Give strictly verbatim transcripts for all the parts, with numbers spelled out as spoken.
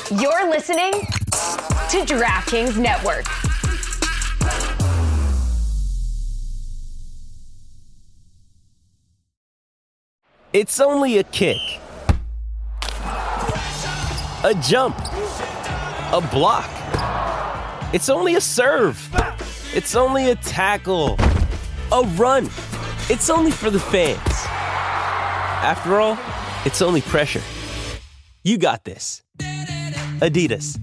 You're listening to DraftKings Network. It's only a kick, a jump, a block. It's only a serve. It's only a tackle, a run. It's only for the fans. After all, it's only pressure. You got this. Adidas.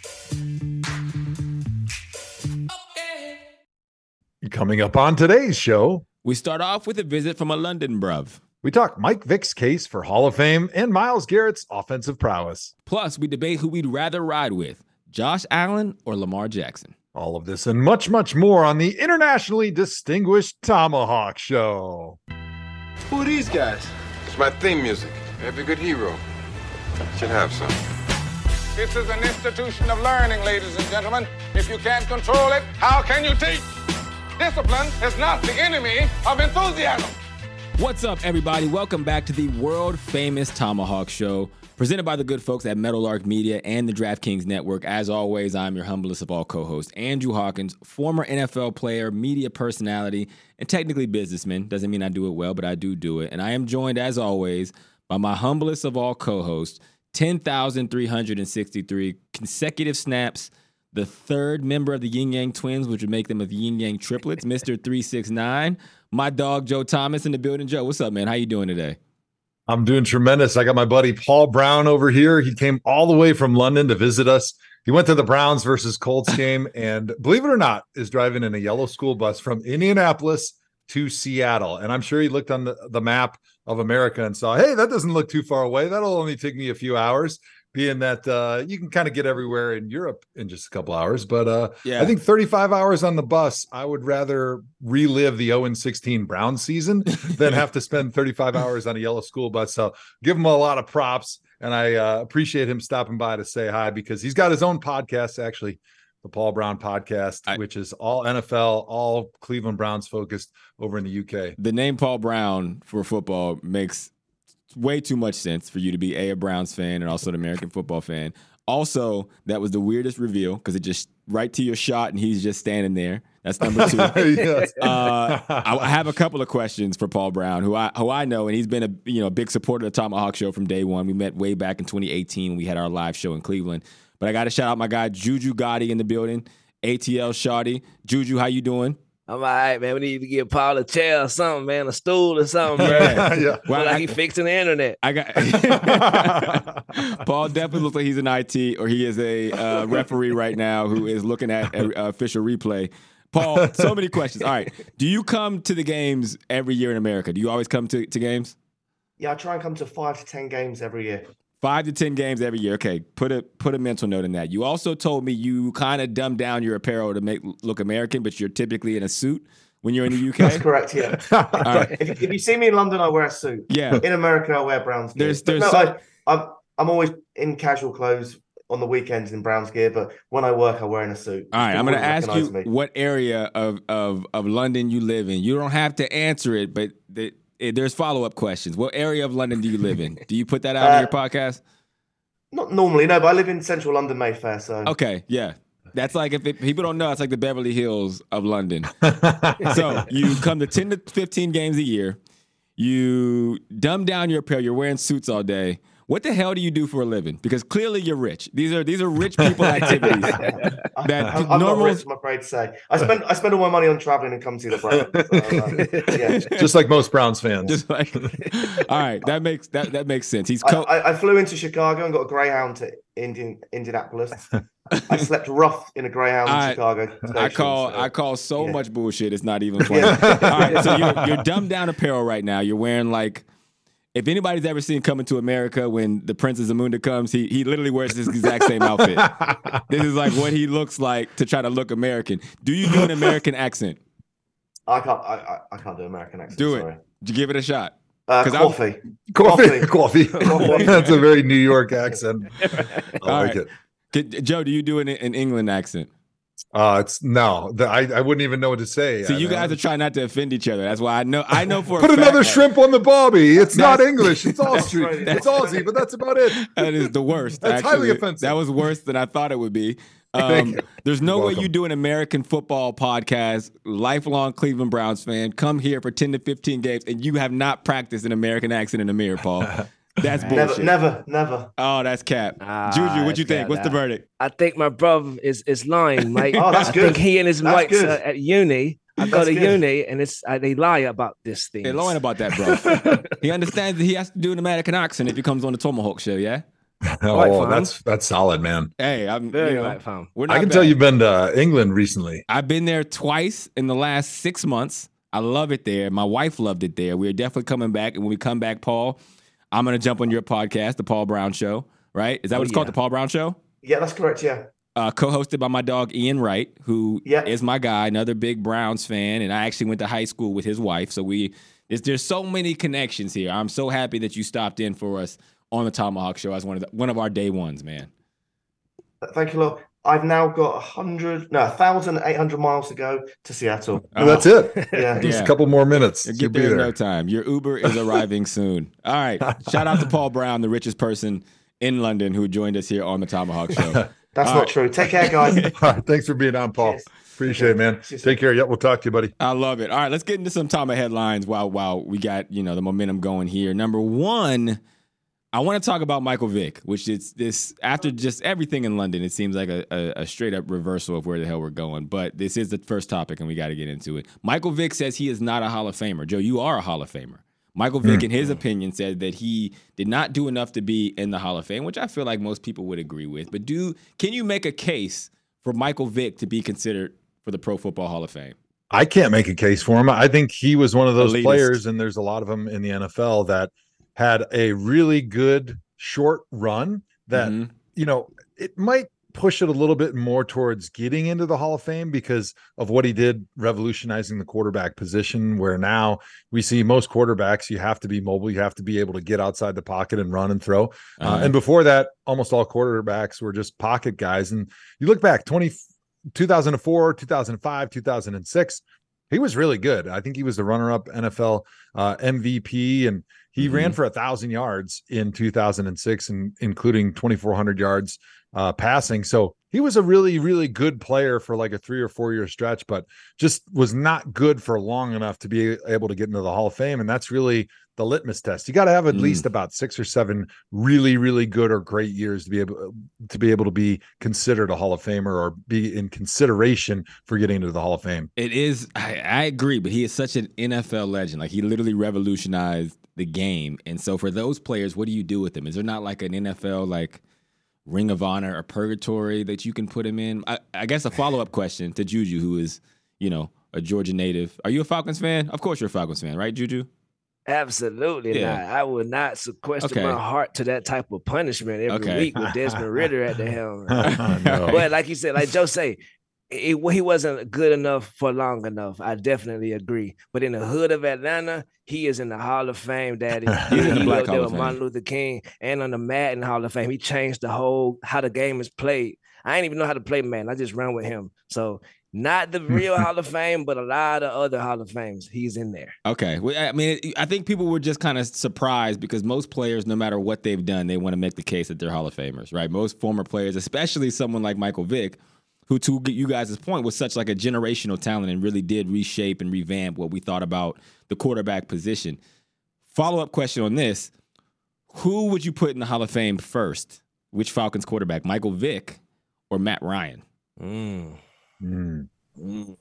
Coming up on today's show, we start off with a visit from a London bruv. We talk Mike Vick's case for Hall of Fame and Myles Garrett's offensive prowess. Plus, we debate who we'd rather ride with, Josh Allen or Lamar Jackson. All of this and much, much more on the internationally distinguished Tomahawk Show. Who are these guys? It's my theme music. Every good hero should have some. This is an institution of learning, ladies and gentlemen. If you can't control it, how can you teach? Discipline is not the enemy of enthusiasm. What's up, everybody? Welcome back to the world-famous Tomahawk Show, presented by the good folks at Meadowlark Media and the DraftKings Network. As always, I'm your humblest of all co-hosts, Andrew Hawkins, former N F L player, media personality, and technically businessman. Doesn't mean I do it well, but I do do it. And I am joined, as always, by my humblest of all co-hosts, ten thousand three hundred sixty-three consecutive snaps, the third member of the Yin Yang Twins, which would make them a Yin Yang triplets, Mister three six nine. My dog, Joe Thomas, in the building. Joe, what's up, man? How you doing today? I'm doing tremendous. I got my buddy Paul Brown over here. He came all the way from London to visit us. He went to the Browns versus Colts game, and believe it or not, is driving in a yellow school bus from Indianapolis to Seattle. And I'm sure he looked on the, the map of America and saw, hey, that doesn't look too far away. That'll only take me a few hours. Being that uh, you can kind of get everywhere in Europe in just a couple hours. But uh, yeah. I think thirty-five hours on the bus, I would rather relive the oh and sixteen Browns season than have to spend thirty-five hours on a yellow school bus. So give him a lot of props. And I uh, appreciate him stopping by to say hi, because he's got his own podcast, actually, the Paul Brown podcast, I, which is all N F L, all Cleveland Browns focused over in the U K. The name Paul Brown for football makes way too much sense for you to be a, a Browns fan and also an American football fan. Also, that was the weirdest reveal because it just right to your shot and he's just standing there. That's number two. Yes. uh, I, I have a couple of questions for Paul Brown, who I who I know, and he's been a you know a big supporter of the Tomahawk Show from day one. We met way back in twenty eighteen when we had our live show in Cleveland. But I got to shout out my guy Juju Gotti in the building, A T L Shawty. Juju, how you doing? I'm all right, man. We need to give Paul a chair or something, man, a stool or something, man. Yeah. Well, like I, he fixing the internet. I got Paul definitely looks like he's in I T, or he is a uh, referee right now who is looking at a, a official replay. Paul, so many questions. All right, do you come to the games every year in America? Do you always come to, to games? Yeah, I try and come to five to ten games every year. Five to ten games every year. Okay, put a put a mental note in that. You also told me you kind of dumb down your apparel to make look American, but you're typically in a suit when you're in the U K. That's correct. Yeah. Right. if, if you see me in London, I wear a suit. Yeah. In America, I wear Browns gear. There's, there's no, so- I, I'm I'm always in casual clothes on the weekends in Browns gear, but when I work, I wear in a suit. All right, I'm going to ask you me. what area of, of of London you live in. You don't have to answer it, but the, it, there's follow up questions. What area of London do you live in? Do you put that out uh, on your podcast? Not normally, no, but I live in central London, Mayfair, so. Okay, yeah. That's like, if it, people don't know, it's like the Beverly Hills of London. So you come to ten to fifteen games a year. You dumb down your apparel. You're wearing suits all day. What the hell do you do for a living? Because clearly you're rich. These are these are rich people activities. that I'm, I'm normal... not rich, I'm afraid to say. I spend I spend all my money on traveling and come see the Browns. So, uh, yeah. Just like most Browns fans. Just like, all right, that makes that, that makes sense. He's co- I, I, I flew into Chicago and got a Greyhound to Indian, Indianapolis. I slept rough in a Greyhound in I, Chicago station, I call so. I call so yeah. much bullshit. It's not even funny. All right, so you're, you're dumbed down apparel right now. You're wearing like. If anybody's ever seen Coming to America, when the Princess Zamunda comes, he he literally wears this exact same outfit. This is like what he looks like to try to look American. Do you do an American accent? I can't. I, I can't do American accent. Do it. Sorry. Did you give it a shot? Uh, coffee. coffee. Coffee. Coffee. That's a very New York accent. I All like right. it. Joe, do you do an, an England accent? Uh, it's no, the, I, I wouldn't even know what to say. So you know. guys are trying not to offend each other. That's why I know. I know for put a another fact, shrimp on the bobby. It's not That's- English. It's Austrian. It's Aussie, but that's about it. That is the worst. That's actually. highly offensive. That was worse than I thought it would be. Thank Um, you. there's no You're way welcome. you do an American football podcast, lifelong Cleveland Browns fan, come here for ten to fifteen games, and you have not practiced an American accent in the mirror, Paul. That's bullshit. Never, never, never. Oh, that's cap. Ah, Juju, what you that's think? cap, What's the that. verdict? I think my brother is is lying, mate. Oh, that's I good. think he and his That's mates good. uh, at uni. I go That's to good. uni, and it's uh, they lie about this thing. Hey, lying about that, bro. He understands that he has to do an American accent if he comes on the Tomahawk show, yeah? Oh, Right, fam. that's that's solid, man. Hey, I'm Very you know, right, fam. we're not I can bad. tell you've been to England recently. I've been there twice in the last six months. I love it there. My wife loved it there. We're definitely coming back. And when we come back, Paul, I'm going to jump on your podcast, The Paul Brown Show, right? Is that what Oh, it's called, yeah. The Paul Brown Show? Yeah, that's correct. Yeah. Uh, co-hosted by my dog, Ian Wright, who Yeah. is my guy, another big Browns fan. And I actually went to high school with his wife. So we there's, there's so many connections here. I'm so happy that you stopped in for us on the Tomahawk Show as one of the, one of our day ones, man. Thank you, Lord. I've now got a hundred, no, a thousand eight hundred miles to go to Seattle. Oh, that's it. Yeah. Just Yeah. a couple more minutes. You'll You'll get be there in there. no time. Your Uber is arriving soon. All right. Shout out to Paul Brown, the richest person in London, who joined us here on the Tomahawk Show. That's All not right. true. Take care, guys. All right, thanks for being on, Paul. Cheers. Appreciate it, man. Cheers. Take care. Yeah, we'll talk to you, buddy. I love it. All right, let's get into some Tama headlines while while we got, you know, the momentum going here. Number one, I want to talk about Michael Vick, which is this after just everything in London, it seems like a, a, a straight up reversal of where the hell we're going. But this is the first topic, and we got to get into it. Michael Vick says he is not a Hall of Famer. Joe, you are a Hall of Famer. Michael Vick, in his opinion, said that he did not do enough to be in the Hall of Fame, which I feel like most people would agree with. But do can you make a case for Michael Vick to be considered for the Pro Football Hall of Fame? I can't make a case for him. I think he was one of those Elitist. players, and there's a lot of them in the N F L that had a really good short run that, Mhm. you know, it might push it a little bit more towards getting into the Hall of Fame because of what he did revolutionizing the quarterback position, where now we see most quarterbacks, you have to be mobile, you have to be able to get outside the pocket and run and throw. Uh-huh. Uh, and before that, almost all quarterbacks were just pocket guys. And you look back twenty, two thousand four, two thousand five, two thousand six, he was really good. I think he was the runner-up N F L uh, M V P, and he Mm-hmm. ran for a thousand yards in two thousand six, and including twenty-four hundred yards uh, passing. So he was a really, really good player for like a three or four year stretch, but just was not good for long enough to be able to get into the Hall of Fame. And that's really the litmus test. You got to have at Mm. least about six or seven really, really good or great years to be able to be able to be considered a Hall of Famer or be in consideration for getting into the Hall of Fame. It is, I, I agree, but he is such an N F L legend. Like, he literally revolutionized the game. And so for those players, what do you do with them? Is there not like an N F L, like, Ring of Honor or purgatory that you can put him in? I, I guess a follow-up question to Juju, who is, you know, a Georgia native. Are you a Falcons fan? Of course you're a Falcons fan, right, Juju? Absolutely Yeah. not. I would not sequester Okay. my heart to that type of punishment every Okay. week with Desmond Ritter at the helm. No. But like you said, like Joe say, it, he wasn't good enough for long enough. I definitely agree. But in the hood of Atlanta, he is in the Hall of Fame, Daddy. He's in the He Black up there Hall with of Martin Fame. Luther King and on the Madden Hall of Fame. He changed the whole how the game is played. I didn't even know how to play Madden. I just ran with him. So not the real Hall of Fame, but a lot of other Hall of Fames. He's in there. Okay. Well, I mean, I think people were just kind of surprised because most players, no matter what they've done, they want to make the case that they're Hall of Famers, right? Most former players, especially someone like Michael Vick, who, to you guys' point, was such like a generational talent and really did reshape and revamp what we thought about the quarterback position. Follow-up question on this. Who would you put in the Hall of Fame first? Which Falcons quarterback, Michael Vick or Matt Ryan? Mm. Mm. Mm.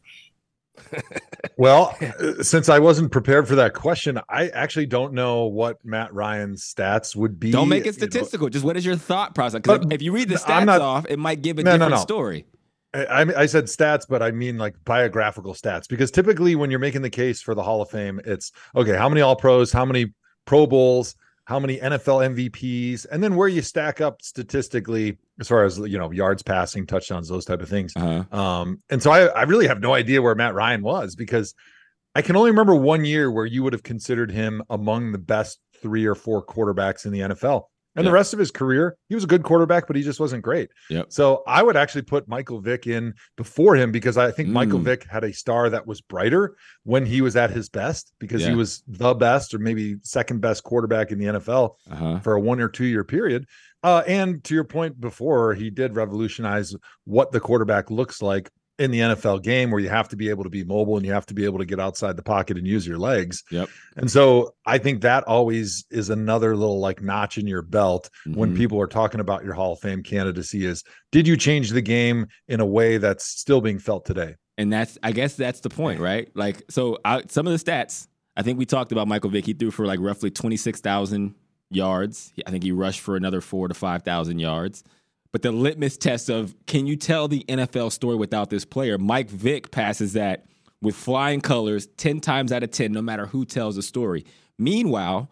Well, uh, since I wasn't prepared for that question, I actually don't know what Matt Ryan's stats would be. Don't make it you know. statistical. Just what is your thought process? Because But if you read the I'm stats not- off, it might give a No, no, different no. story. I, I I said stats, but I mean like biographical stats, because typically when you're making the case for the Hall of Fame, it's okay, how many All Pros, how many Pro Bowls, how many N F L M V Ps, and then where you stack up statistically as far as, you know, yards passing, touchdowns, those type of things. Uh-huh. Um, and so I, I really have no idea where Matt Ryan was, because I can only remember one year where you would have considered him among the best three or four quarterbacks in the N F L. And yep. the rest of his career, he was a good quarterback, but he just wasn't great. Yep. So I would actually put Michael Vick in before him because I think mm. Michael Vick had a star that was brighter when he was at his best because yeah. he was the best or maybe second best quarterback in the N F L uh-huh. for a one or two year period. Uh, and to your point before, he did revolutionize what the quarterback looks like in the N F L game, where you have to be able to be mobile and you have to be able to get outside the pocket and use your legs. Yep. And so I think that always is another little like notch in your belt mm-hmm. when people are talking about your Hall of Fame candidacy is, did you change the game in a way that's still being felt today? And that's, I guess that's the point, right? Like, so I, some of the stats, I think we talked about Michael Vick. He threw for like roughly twenty-six thousand yards. I think he rushed for another four to five thousand yards. But the litmus test of, can you tell the N F L story without this player? Mike Vick passes that with flying colors ten times out of ten, no matter who tells the story. Meanwhile,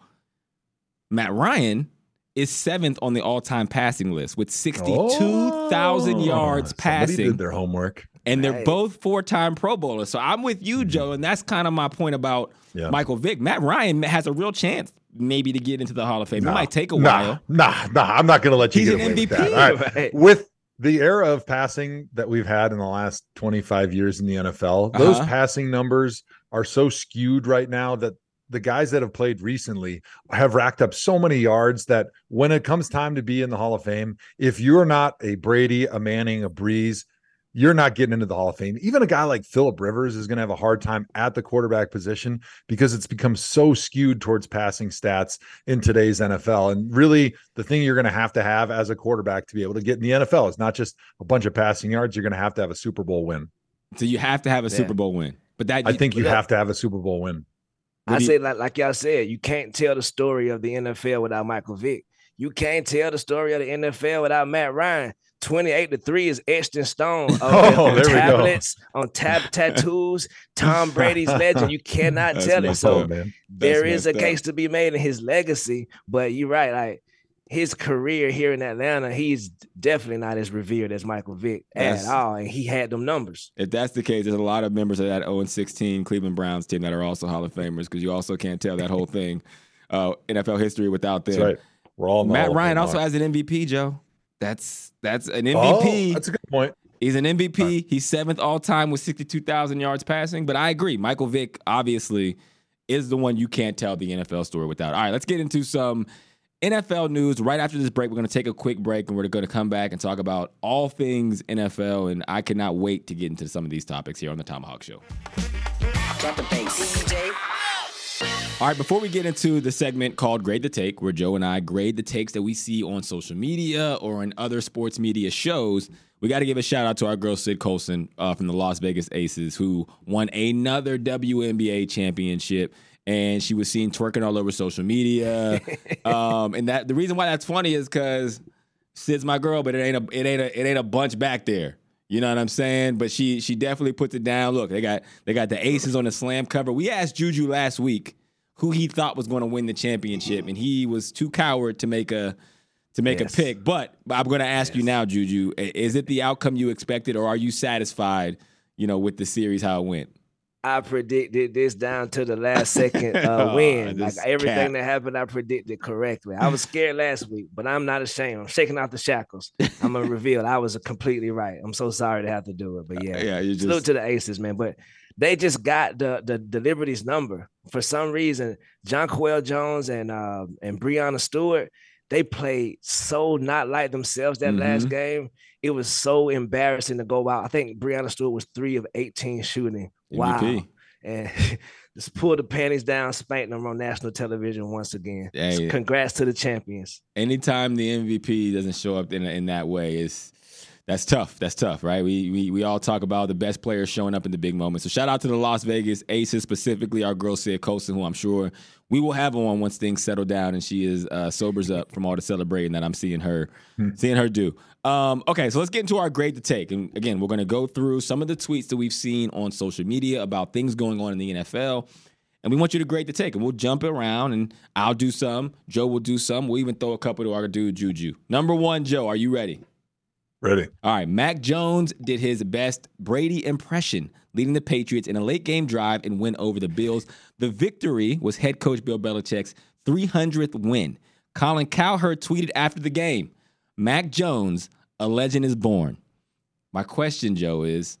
Matt Ryan is seventh on the all-time passing list with sixty-two thousand oh, yards passing. Somebody did their homework. And they're both four-time Pro Bowlers. So I'm with you, Joe, and that's kind of my point about yeah. Michael Vick. Matt Ryan has a real chance maybe to get into the Hall of Fame. Nah, it might take a nah, while. Nah, nah, I'm not going to let you He's get an away M V P. With that. All right. Right. With the era of passing that we've had in the last twenty-five years in the N F L, those uh-huh. passing numbers are so skewed right now that the guys that have played recently have racked up so many yards that when it comes time to be in the Hall of Fame, if you're not a Brady, a Manning, a Breeze, you're not getting into the Hall of Fame. Even a guy like Phillip Rivers is going to have a hard time at the quarterback position because it's become so skewed towards passing stats in today's N F L. And really, the thing you're going to have to have as a quarterback to be able to get in the N F L is not just a bunch of passing yards. You're going to have to have a Super Bowl win. So you have to have a yeah. Super Bowl win. But that I think you have to have a Super Bowl win. I say, like, like y'all said, you can't tell the story of the N F L without Michael Vick. You can't tell the story of the N F L without Matt Ryan. twenty-eight to three is etched in stone on, oh, on tablets, on tab tattoos. Tom Brady's legend. You cannot tell it. So up, there is a case up. to be made in his legacy. But you're right. Like his career here in Atlanta, he's definitely not as revered as Michael Vick that's, at all. And he had them numbers. If that's the case, there's a lot of members of that oh and sixteen Cleveland Browns team that are also Hall of Famers because you also can't tell that whole thing, uh, N F L history without them. That's right. We're all Matt Ryan also has an M V P, Joe. That's that's an M V P. Oh, that's a good point. He's an M V P. Right. He's seventh all time with sixty-two thousand yards passing. But I agree. Michael Vick obviously is the one you can't tell the N F L story without. All right, let's get into some N F L news. Right after this break, we're going to take a quick break and we're going to come back and talk about all things N F L. And I cannot wait to get into some of these topics here on the Tomahawk Show. Drop the bass, D J. All right, before we get into the segment called Grade the Take, where Joe and I grade the takes that we see on social media or in other sports media shows, we got to give a shout out to our girl, Sid Colson uh, from the Las Vegas Aces, who won another W N B A championship. And she was seen twerking all over social media. um, and that the reason why that's funny is because Sid's my girl, but it ain't a it ain't a it ain't a bunch back there. You know what I'm saying? But she she definitely puts it down. Look, they got they got the Aces on the slam cover. We asked Juju last week who he thought was going to win the championship, and he was too coward to make a to make yes. a pick. But I'm going to ask yes. you now, Juju, is it the outcome you expected, or are you satisfied, you know, with the series how it went? I predicted this down to the last second uh, oh, win. Like everything cat. that happened, I predicted correctly. I was scared last week, but I'm not ashamed. I'm shaking out the shackles. I'm gonna reveal I was completely right. I'm so sorry to have to do it, but yeah, yeah. You just... Salute to the Aces, man. But they just got the the, the Liberty's number for some reason. Jonquel Jones and uh, and Breonna Stewart, they played so not like themselves that mm-hmm. last game. It was so embarrassing to go out. I think Breonna Stewart was three of eighteen shooting. Wow. M V P. And just pull the panties down, spank them on national television once again. Hey, congrats to the champions. Anytime the M V P doesn't show up in in that way, is that's tough. That's tough, right? We, we we all talk about the best players showing up in the big moments. So shout out to the Las Vegas Aces, specifically our girl Sid Colson, who I'm sure we will have on once things settle down and she is uh, sobers up from all the celebrating that I'm seeing her hmm. seeing her do. Um, okay, so let's get into our grade to take. And again, we're going to go through some of the tweets that we've seen on social media about things going on in the N F L. And we want you to grade the take. And we'll jump around, and I'll do some. Joe will do some. We'll even throw a couple to our dude, Juju. Number one, Joe, are you ready? Ready. All right, Mac Jones did his best Brady impression, leading the Patriots in a late-game drive and win over the Bills. The victory was head coach Bill Belichick's three hundredth win. Colin Cowherd tweeted after the game, Mac Jones, a legend is born. My question, Joe, is,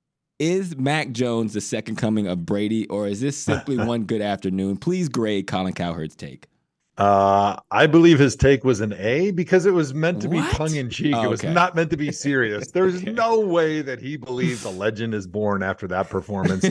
is Mac Jones the second coming of Brady, or is this simply one good afternoon? Please grade Colin Cowherd's take. Uh, I believe his take was an A because it was meant to What? be tongue-in-cheek. Oh, it was okay. not meant to be serious. There's Okay. no way that he believes a legend is born after that performance.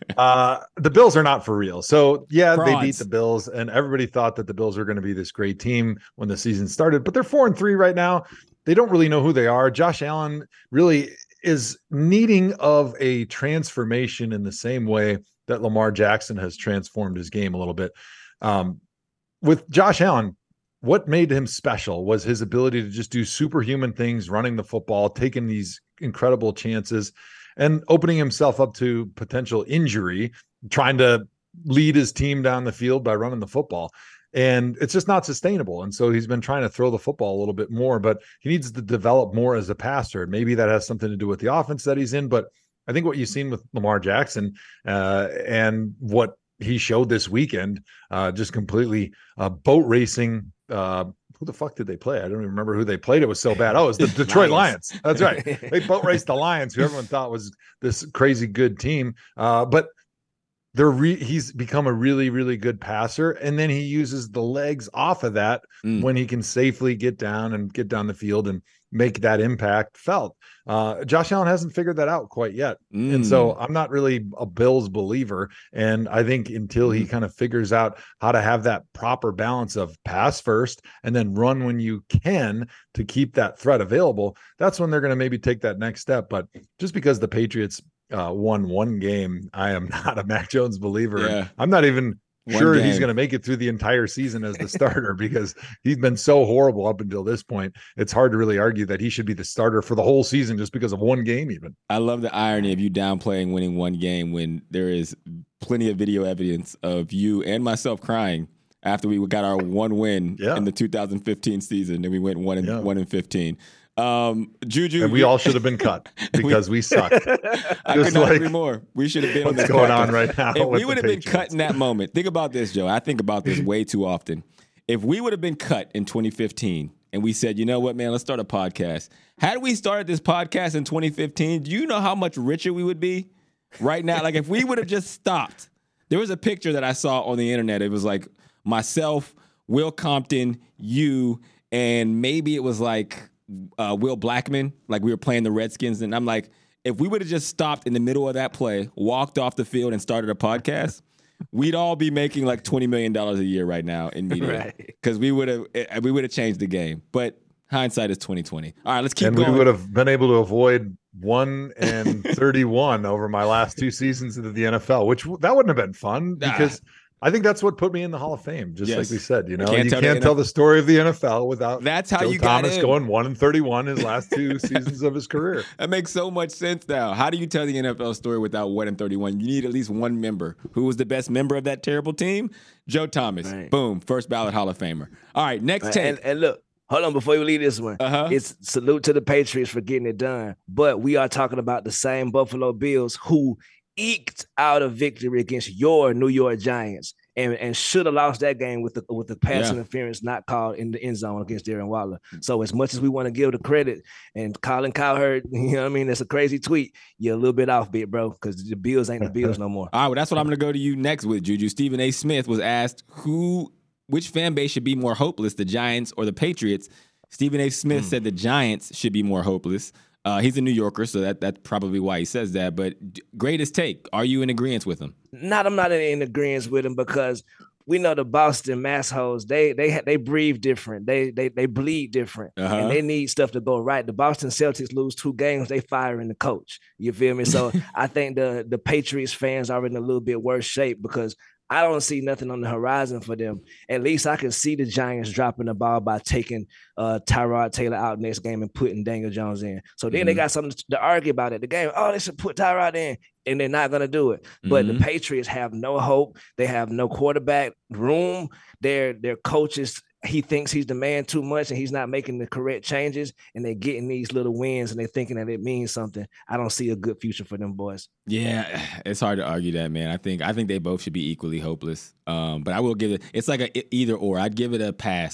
uh, the Bills are not for real. So, yeah, Frauds. they beat the Bills, and everybody thought that the Bills were going to be this great team when the season started, but they're four and three right now. They don't really know who they are. Josh Allen really is needing of a transformation in the same way that Lamar Jackson has transformed his game a little bit. Um, With Josh Allen, what made him special was his ability to just do superhuman things, running the football, taking these incredible chances, and opening himself up to potential injury, trying to lead his team down the field by running the football. And it's just not sustainable. And so he's been trying to throw the football a little bit more, but he needs to develop more as a passer. Maybe that has something to do with the offense that he's in. But I think what you've seen with Lamar Jackson uh, and what he showed this weekend, uh, just completely uh, boat racing. Uh, who the fuck did they play? I don't even remember who they played. It was so bad. Oh, it was the Detroit Lions. That's right. They boat raced the Lions, who everyone thought was this crazy good team. Uh, but they're re- he's become a really, really good passer. And then he uses the legs off of that mm. when he can safely get down and get down the field and make that impact felt. Uh, Josh Allen hasn't figured that out quite yet. Mm. And so I'm not really a Bills believer. And I think until he kind of figures out how to have that proper balance of pass first and then run when you can to keep that threat available, that's when they're going to maybe take that next step. But just because the Patriots uh, won one game, I am not a Mac Jones believer. Yeah. I'm not even One sure game. he's going to make it through the entire season as the starter because he's been so horrible up until this point. It's hard to really argue that he should be the starter for the whole season just because of one game even. I love the irony of you downplaying winning one game when there is plenty of video evidence of you and myself crying after we got our one win yeah. in the two thousand fifteen season and we went one and yeah. one and fifteen. Um, Juju, and we you, all should have been cut because we, we sucked. I could not like, agree more. We should have been on this going podcast. on right now. If we would have been cut in that moment, think about this, Joe. I think about this way too often. If we would have been cut in twenty fifteen and we said, you know what, man, let's start a podcast. Had we started this podcast in twenty fifteen, do you know how much richer we would be right now? Like if we would have just stopped. There was a picture that I saw on the internet. It was like myself, Will Compton, you, and maybe it was like Uh, Will Blackman, like we were playing the Redskins, and I'm like, if we would have just stopped in the middle of that play, walked off the field, and started a podcast, we'd all be making like twenty million dollars a year right now in media because right. we would have we would have changed the game. But hindsight is twenty twenty. All right, let's keep and going. And we would have been able to avoid one and thirty-one over my last two seasons into the N F L, which that wouldn't have been fun because. Ah. I think that's what put me in the Hall of Fame, just yes. like we said. You know, can't you tell can't tell the story of the N F L without that's how Joe you got Thomas in. going one and thirty-one his last two seasons of his career. That makes so much sense now. How do you tell the N F L story without one and thirty-one? You need at least one member. Who was the best member of that terrible team? Joe Thomas. Right. Boom, first ballot Hall of Famer. All right, next right. take. And, and look, hold on before you leave this one. Uh-huh. It's salute to the Patriots for getting it done, but we are talking about the same Buffalo Bills who eked out a victory against your New York Giants. And, and should have lost that game with the with the pass yeah. interference not called in the end zone against Darren Waller. So as much as we want to give the credit, and Colin Cowherd, you know what I mean, that's a crazy tweet. You're a little bit off bit, bro, because the Bills ain't the Bills no more. All right, well, that's what I'm going to go to you next with, Juju. Stephen A. Smith was asked who, which fan base should be more hopeless, the Giants or the Patriots. Stephen A. Smith mm. said the Giants should be more hopeless. Uh, he's a New Yorker, so that that's probably why he says that. But greatest take. Are you in agreement with him? Not, I'm not in, in agreement with him because we know the Boston massholes. They they they breathe different. They they they bleed different, uh-huh. and they need stuff to go right. The Boston Celtics lose two games, they firing the coach. You feel me? So I think the the Patriots fans are in a little bit worse shape because I don't see nothing on the horizon for them. At least I can see the Giants dropping the ball by taking uh, Tyrod Taylor out next game and putting Daniel Jones in. So then mm-hmm. they got something to argue about it. The game, oh, they should put Tyrod in, and they're not going to do it. Mm-hmm. But the Patriots have no hope. They have no quarterback room. Their their coaches, he thinks he's the man too much, and he's not making the correct changes, and they're getting these little wins, and they're thinking that it means something. I don't see a good future for them boys. Yeah, it's hard to argue that, man. I think I think they both should be equally hopeless. Um, but I will give it. It's like a either or. I'd give it a pass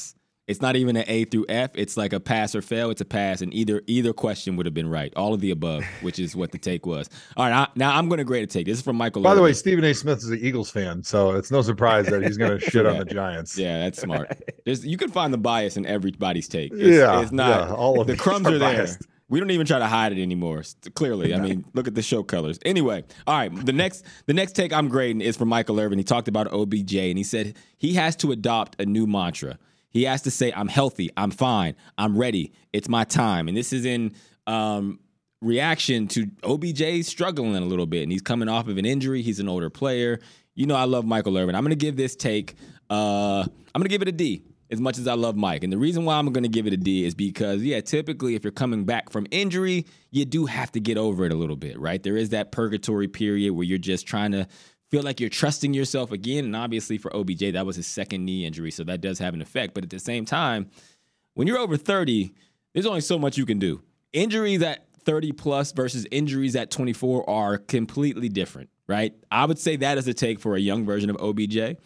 It's not even an A through F. It's like a pass or fail. It's a pass, and either either question would have been right. All of the above, which is what the take was. All right, I, now I'm going to grade a take. This is from Michael. By Irvin. the way, Stephen A. Smith is an Eagles fan, so it's no surprise that he's going to shit on the Giants. Yeah, that's smart. There's, you can find the bias in everybody's take. It's, yeah, it's not. Yeah, all of the crumbs are, are there. Biased. We don't even try to hide it anymore. Clearly, I mean, look at the show colors. Anyway, all right. The next, the next take I'm grading is from Michael Irvin. He talked about O B J, and he said he has to adopt a new mantra. He has to say, "I'm healthy. I'm fine. I'm ready. It's my time." And this is in um, reaction to O B J struggling a little bit, and he's coming off of an injury. He's an older player. You know, I love Michael Irvin. I'm going to give this take. Uh, I'm going to give it a D. As much as I love Mike. And the reason why I'm going to give it a D is because, yeah, typically if you're coming back from injury, you do have to get over it a little bit, right? There is that purgatory period where you're just trying to feel like you're trusting yourself again. And obviously for O B J, that was his second knee injury, so that does have an effect. But at the same time, when you're over thirty, there's only so much you can do. Injuries at thirty plus versus injuries at twenty-four are completely different, right? I would say that is a take for a young version of O B J.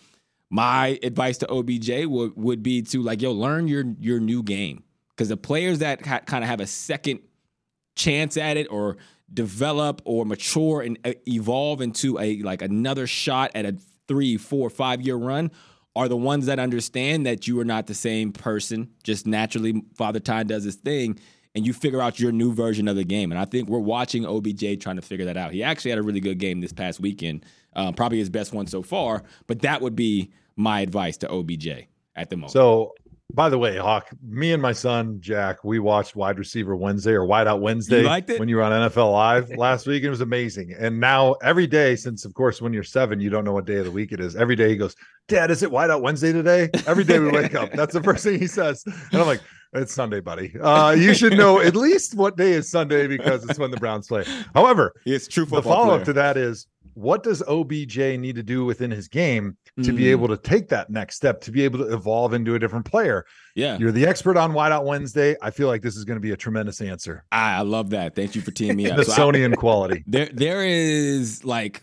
My advice to O B J would, would be to, like, yo, learn your your new game. Because the players that ha- kind of have a second chance at it or develop or mature and uh, evolve into a like another shot at a three, four, five-year run are the ones that understand that you are not the same person. Just naturally, Father Time does his thing, and you figure out your new version of the game. And I think we're watching O B J trying to figure that out. He actually had a really good game this past weekend, um, probably his best one so far, but that would be my advice to O B J at the moment. So, by the way, Hawk, me and my son, Jack, we watched Wide Receiver Wednesday or Wide Out Wednesday you liked it? when you were on N F L Live last week. It was amazing. And now every day, since, of course, when you're seven, you don't know what day of the week it is. Every day he goes, "Dad, is it Wide Out Wednesday today?" Every day we wake up. That's the first thing he says. And I'm like, "It's Sunday, buddy. Uh, you should know at least what day is Sunday because it's when the Browns play." However, it's true. The follow-up to that is, what does O B J need to do within his game to mm. be able to take that next step, to be able to evolve into a different player? Yeah. You're the expert on Wide Out Wednesday. I feel like this is going to be a tremendous answer. I, I love that. Thank you for teaming me up. The so Sonian quality. There, there is like,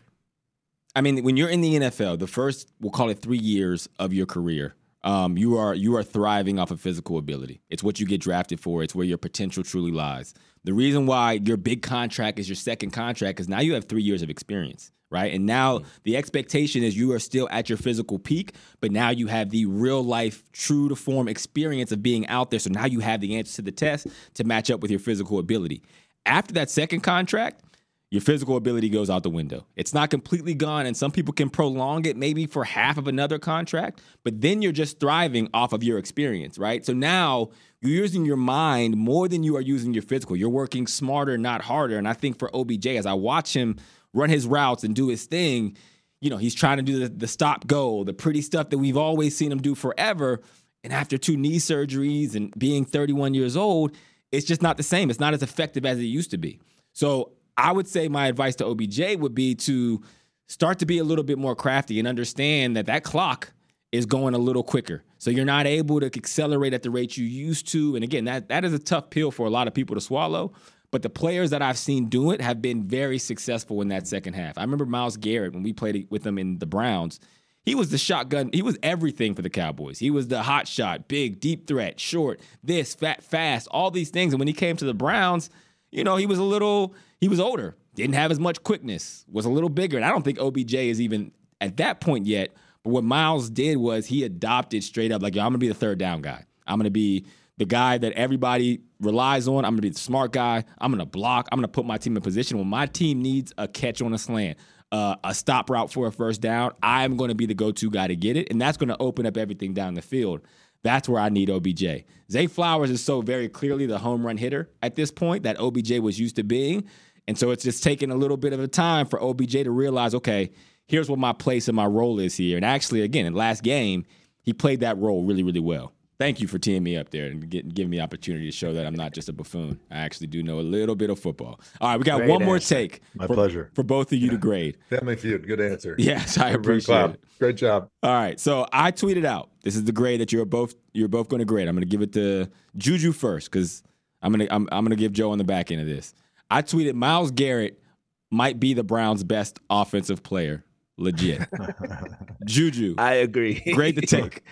I mean, when you're in the N F L, the first, we'll call it three years of your career, um, you are you are thriving off of physical ability. It's what you get drafted for. It's where your potential truly lies. The reason why your big contract is your second contract is now you have three years of experience. Right. And now the expectation is you are still at your physical peak, but now you have the real life, true to form experience of being out there. So now you have the answers to the test to match up with your physical ability. After that second contract, your physical ability goes out the window. It's not completely gone, and some people can prolong it maybe for half of another contract, but then you're just thriving off of your experience, right? So now you're using your mind more than you are using your physical. You're working smarter, not harder. And I think for O B J, as I watch him run his routes and do his thing, you know, he's trying to do the, the stop go, the pretty stuff that we've always seen him do forever. And after two knee surgeries and being thirty-one years old, it's just not the same. It's not as effective as it used to be. So I would say my advice to O B J would be to start to be a little bit more crafty and understand that that clock is going a little quicker. So you're not able to accelerate at the rate you used to. And again, that that is a tough pill for a lot of people to swallow. But the players that I've seen do it have been very successful in that second half. I remember Myles Garrett, when we played with him in the Browns, he was the shotgun. He was everything for the Cowboys. He was the hot shot, big, deep threat, short, this, fat, fast, all these things. And when he came to the Browns, you know, he was a little, he was older, didn't have as much quickness, was a little bigger. And I don't think O B J is even at that point yet. But what Myles did was he adopted straight up, like, yo, I'm going to be the third down guy. I'm going to be the guy that everybody relies on. I'm going to be the smart guy. I'm going to block. I'm going to put my team in position when my team needs a catch on a slant, uh, a stop route for a first down. I'm going to be the go-to guy to get it, and that's going to open up everything down the field. That's where I need O B J. Zay Flowers is so very clearly the home run hitter at this point that O B J was used to being, and so it's just taking a little bit of a time for O B J to realize, okay, here's what my place and my role is here. And actually, again, in last game, he played that role really, really well. Thank you for teeing me up there and get, giving me the opportunity to show that I'm not just a buffoon. I actually do know a little bit of football. All right, we got Great one more answer. take. My for, pleasure. For both of you to grade. Family Feud, good answer. Yes, I appreciate it. Great job. All right, so I tweeted out, this is the grade that you're both you're both going to grade. I'm going to give it to Juju first because I'm going to I'm, I'm going to give Joe on the back end of this. I tweeted Myles Garrett might be the Browns' best offensive player. Legit. Juju. I agree. Grade the take.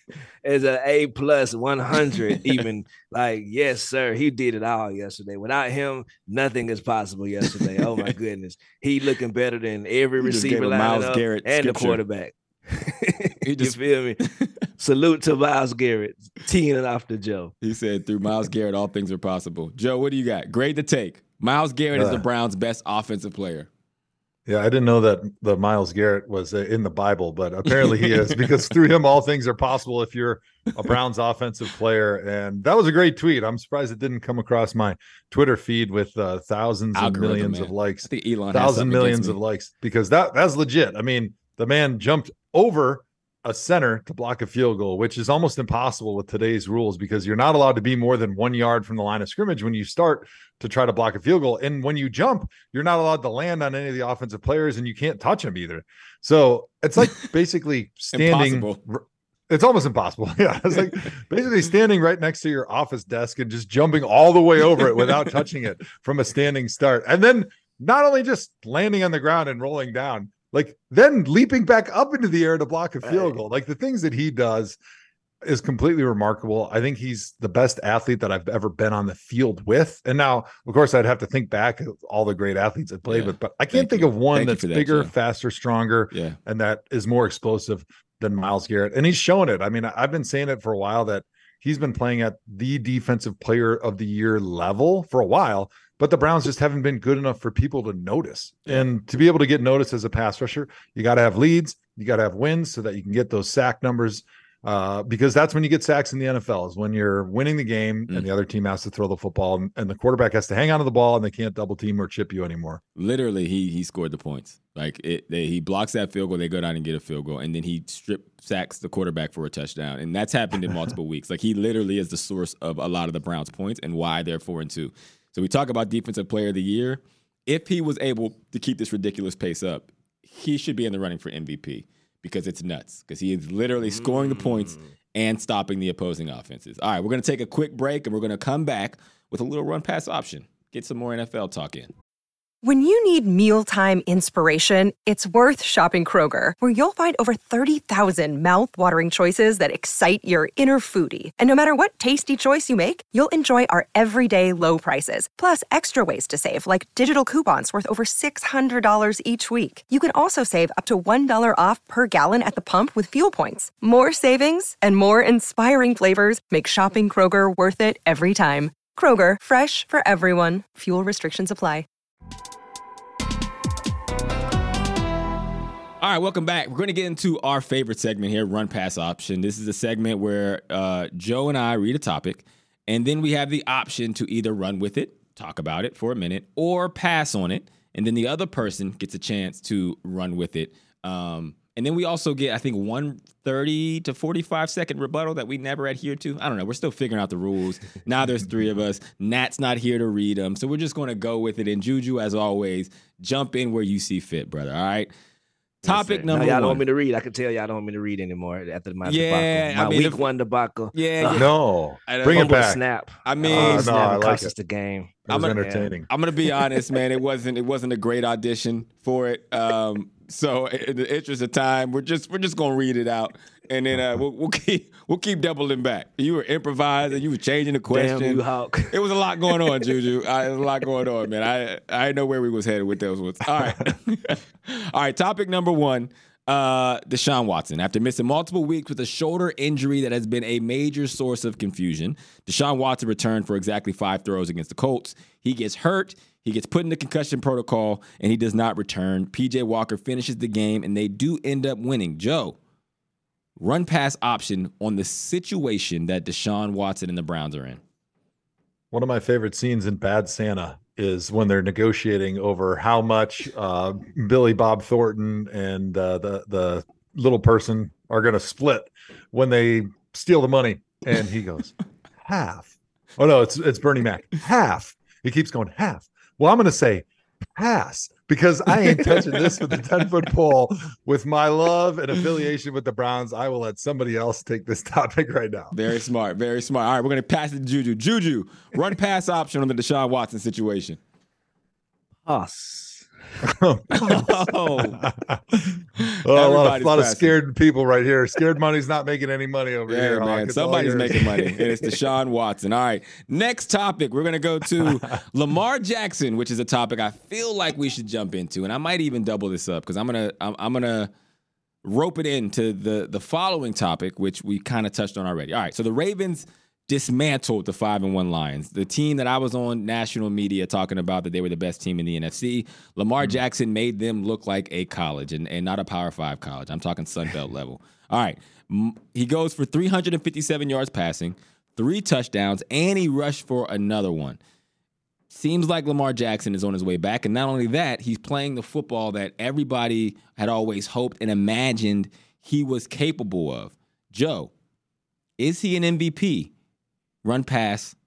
as an A plus one hundred, even like, yes, sir, he did it all yesterday. Without him, nothing is possible yesterday. Oh my goodness. He looking better than every He just receiver gave a line Myles up Garrett and scripture. the quarterback. He just- You feel me? Salute to Myles Garrett, teeing it off to Joe. He said, through Myles Garrett, all things are possible. Joe, what do you got? Grade the take. Myles Garrett Uh, is the Browns' best offensive player. Yeah, I didn't know that the Myles Garrett was uh, in the Bible, but apparently he is, because through him all things are possible if you're a Browns offensive player. And that was a great tweet. I'm surprised it didn't come across my Twitter feed with uh, thousands Algorithm, of millions man. of likes. I think Elon has Thousand something millions against of me. likes, because that that's legit. I mean, the man jumped over a center to block a field goal, which is almost impossible with today's rules, because you're not allowed to be more than one yard from the line of scrimmage when you start to try to block a field goal. And when you jump, you're not allowed to land on any of the offensive players, and you can't touch them either. So it's like basically standing. Impossible. It's almost impossible. Yeah. It's like basically standing right next to your office desk and just jumping all the way over it without touching it from a standing start. And then not only just landing on the ground and rolling down, like then leaping back up into the air to block a field goal. Like the things that he does is completely remarkable. I think he's the best athlete that I've ever been on the field with. And now, of course, I'd have to think back of all the great athletes I played Yeah. with, but I can't Thank think you. of one Thank you that's for that, bigger, Joe. faster, stronger, Yeah. and that is more explosive than Myles Garrett. And he's shown it. I mean, I've been saying it for a while that he's been playing at the defensive player of the year level for a while, but the Browns just haven't been good enough for people to notice. And to be able to get noticed as a pass rusher, you got to have leads, you got to have wins so that you can get those sack numbers. Uh, because that's when you get sacks in the N F L, is when you're winning the game Mm. and the other team has to throw the football, and, and the quarterback has to hang on to the ball, and they can't double team or chip you anymore. Literally, he he scored the points. Like it, they, he blocks that field goal, they go down and get a field goal, and then he strip sacks the quarterback for a touchdown, and that's happened in multiple weeks. Like he literally is the source of a lot of the Browns' points and why they're four and two. So we talk about defensive player of the year. If he was able to keep this ridiculous pace up, he should be in the running for M V P, because it's nuts. Because he is literally scoring the points and stopping the opposing offenses. All right, we're going to take a quick break, and we're going to come back with a little run pass option. Get some more N F L talk in. When you need mealtime inspiration, it's worth shopping Kroger, where you'll find over thirty thousand mouthwatering choices that excite your inner foodie. And no matter what tasty choice you make, you'll enjoy our everyday low prices, plus extra ways to save, like digital coupons worth over six hundred dollars each week. You can also save up to one dollar off per gallon at the pump with fuel points. More savings and more inspiring flavors make shopping Kroger worth it every time. Kroger, fresh for everyone. Fuel restrictions apply. All right, welcome back. We're going to get into our favorite segment here, Run Pass Option. This is a segment where uh, Joe and I read a topic, and then we have the option to either run with it, talk about it for a minute, or pass on it, and then the other person gets a chance to run with it. Um, and then we also get, I think, one thirty to forty-five second rebuttal that we never adhere to. I don't know. We're still figuring out the rules. Now there's three of us. Nat's not here to read them, so we're just going to go with it. And Juju, as always, jump in where you see fit, brother. All right? Topic Now, number y'all one. don't want me to read. I can tell y'all don't want me to read anymore after my Yeah, debacle. My I mean, week if- one debacle. Yeah, Uh, yeah. No, I don't- bring it fumble back. Snap. I mean, Uh, no, snap I like cost it. us the game. It was I'm gonna- entertaining. I'm gonna be honest, man. It wasn't. It wasn't a great audition for it. Um, so in the interest of time, we're just we're just gonna read it out, and then uh, we'll, we'll keep we'll keep doubling back. You were improvising. You were changing the question. Damn you, Hawk. It was a lot going on, Juju. I, there was a lot going on, man. I I didn't know where we was headed with those ones. All right, all right. Topic number one. Uh, Deshaun Watson. After missing multiple weeks with a shoulder injury that has been a major source of confusion, Deshaun Watson returned for exactly five throws against the Colts. He gets hurt, he gets put in the concussion protocol, and he does not return. P J Walker finishes the game, and they do end up winning. Joe, run pass option on the situation that Deshaun Watson and the Browns are in. One of my favorite scenes in Bad Santa is when they're negotiating over how much uh, Billy Bob Thornton and uh, the the little person are going to split when they steal the money, and he goes half. Oh no, it's it's Bernie Mac. Half. He keeps going half. Well, I'm going to say pass, because I ain't touching this with the ten foot pole. With my love and affiliation with the Browns, I will let somebody else take this topic right now. Very smart, very smart. All right, we're going to pass it to Juju. Juju, run pass option on the Deshaun Watson situation. Pass. oh, a lot, of, lot of scared people right here. Scared money's not making any money over yeah, here. Man, somebody's making money, and it's Deshaun Watson. All right, next topic. We're going to go to Lamar Jackson, which is a topic I feel like we should jump into, and I might even double this up because I'm gonna I'm, I'm gonna rope it into the the following topic, which we kind of touched on already. All right, so the Ravens dismantled the five and one Lions, the team that I was on national media talking about that they were the best team in the N F C. Lamar mm-hmm. Jackson made them look like a college and, and not a Power Five college. I'm talking Sun Belt level. All right. He goes for three hundred fifty-seven yards passing, three touchdowns, and he rushed for another one. Seems like Lamar Jackson is on his way back. And not only that, he's playing the football that everybody had always hoped and imagined he was capable of. Joe, is he an M V P? Run, pass.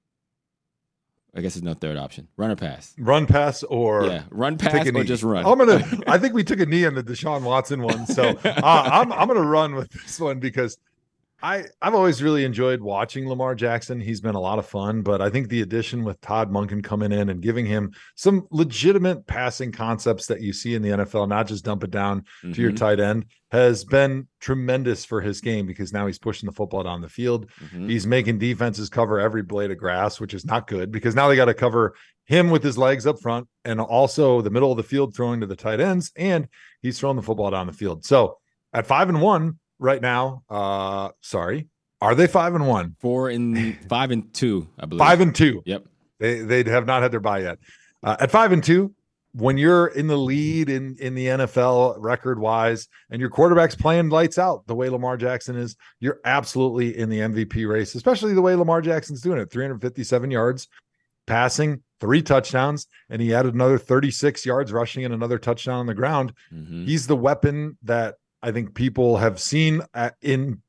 I guess there's no third option. Run or pass. Run, pass, or yeah, run, pass, or knee. Just run. I'm gonna. I think we took a knee on the Deshaun Watson one, so uh, I'm I'm gonna run with this one because I I've always really enjoyed watching Lamar Jackson. He's been a lot of fun, but I think the addition with Todd Monken coming in and giving him some legitimate passing concepts that you see in the N F L, not just dump it down mm-hmm. to your tight end, has been tremendous for his game because now he's pushing the football down the field. Mm-hmm. He's making defenses cover every blade of grass, which is not good because now they got to cover him with his legs up front and also the middle of the field throwing to the tight ends, and he's throwing the football down the field. So at five and one right now, uh, sorry, are they five and one? Four and five and two, I believe. Five and two. Yep. They they have not had their bye yet. Uh, at five and two, when you're in the lead in, in the N F L record wise, and your quarterback's playing lights out the way Lamar Jackson is, you're absolutely in the M V P race, especially the way Lamar Jackson's doing it. three hundred fifty-seven yards passing, three touchdowns, and he added another thirty-six yards rushing and another touchdown on the ground. Mm-hmm. He's the weapon that I think people have seen at, in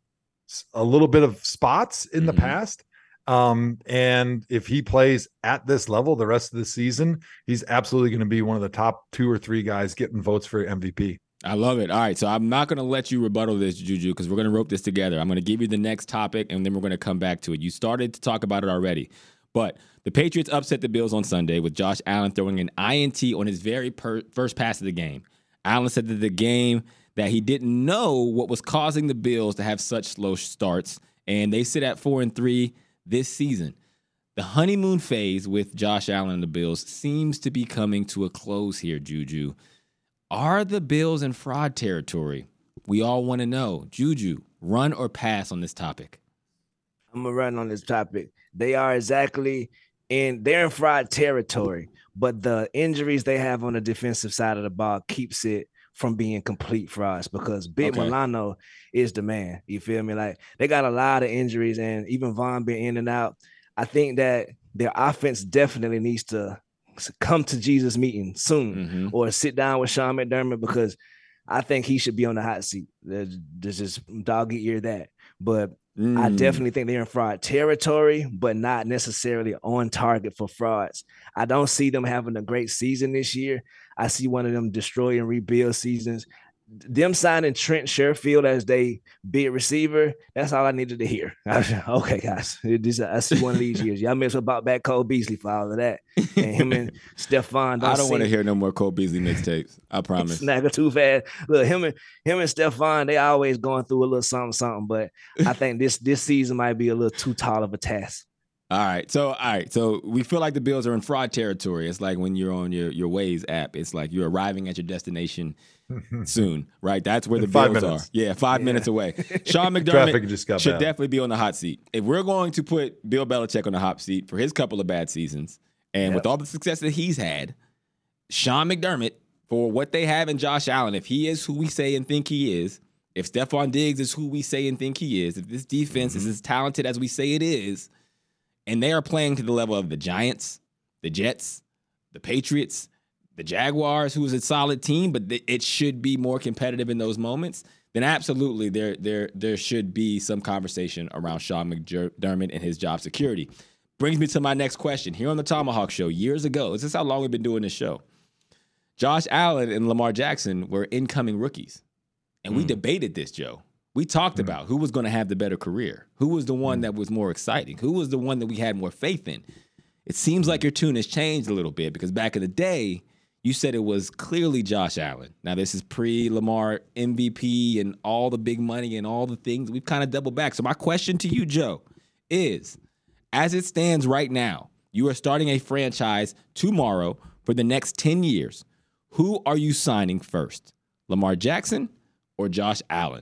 a little bit of spots in mm-hmm. the past. Um, and if he plays at this level the rest of the season, he's absolutely going to be one of the top two or three guys getting votes for M V P. I love it. All right, so I'm not going to let you rebuttal this, Juju, because we're going to rope this together. I'm going to give you the next topic, and then we're going to come back to it. You started to talk about it already, but the Patriots upset the Bills on Sunday with Josh Allen throwing an I N T on his very per- first pass of the game. Allen said that the game that he didn't know what was causing the Bills to have such slow starts, and they sit at four and three this season. The honeymoon phase with Josh Allen and the Bills seems to be coming to a close here, Juju. Are the Bills in fraud territory? We all want to know. Juju, run or pass on this topic? I'm going to run on this topic. They are exactly in, they're in fraud territory, but the injuries they have on the defensive side of the ball keeps it from being complete frauds because Big okay. Milano is the man. You feel me? Like they got a lot of injuries and even Vaughn been in and out. I think that their offense definitely needs to come to Jesus meeting soon mm-hmm. or sit down with Sean McDermott because I think he should be on the hot seat. There's, there's just dog eat ear that. But mm. I definitely think they're in fraud territory, but not necessarily on target for frauds. I don't see them having a great season this year. I see one of them destroy and rebuild seasons. Them signing Trent Sherfield as they big receiver, that's all I needed to hear. I, okay, guys, this, I see one of these years. Y'all miss about back Cole Beasley for all of that. And him and Stephon. Don't I don't want to hear no more Cole Beasley mixtapes. I promise. Snagger too fast. Look, him and him and Stephon, they always going through a little something, something. But I think this this season might be a little too tall of a task. All right. So, all right. So we feel like the Bills are in fraud territory. It's like when you're on your, your Waze app, it's like you're arriving at your destination soon, right? That's where the Bills minutes. are. Yeah, five yeah. minutes away. Sean McDermott just got should bad. definitely be on the hot seat. If we're going to put Bill Belichick on the hot seat for his couple of bad seasons, and yep. with all the success that he's had, Sean McDermott, for what they have in Josh Allen, if he is who we say and think he is, if Stephon Diggs is who we say and think he is, if this defense mm-hmm. is as talented as we say it is, and they are playing to the level of the Giants, the Jets, the Patriots, the Jaguars, who is a solid team, but it should be more competitive in those moments, then absolutely there, there, there should be some conversation around Sean McDermott and his job security. Brings me to my next question. Here on the Tomahawk Show, years ago, this is how long we've been doing this show, Josh Allen and Lamar Jackson were incoming rookies. And mm. we debated this, Joe. We talked mm. about who was going to have the better career, who was the one mm. that was more exciting, who was the one that we had more faith in. It seems like your tune has changed a little bit because back in the day, you said it was clearly Josh Allen. Now, this is pre-Lamar M V P and all the big money and all the things. We've kind of doubled back. So my question to you, Joe, is, as it stands right now, you are starting a franchise tomorrow for the next ten years. Who are you signing first, Lamar Jackson or Josh Allen?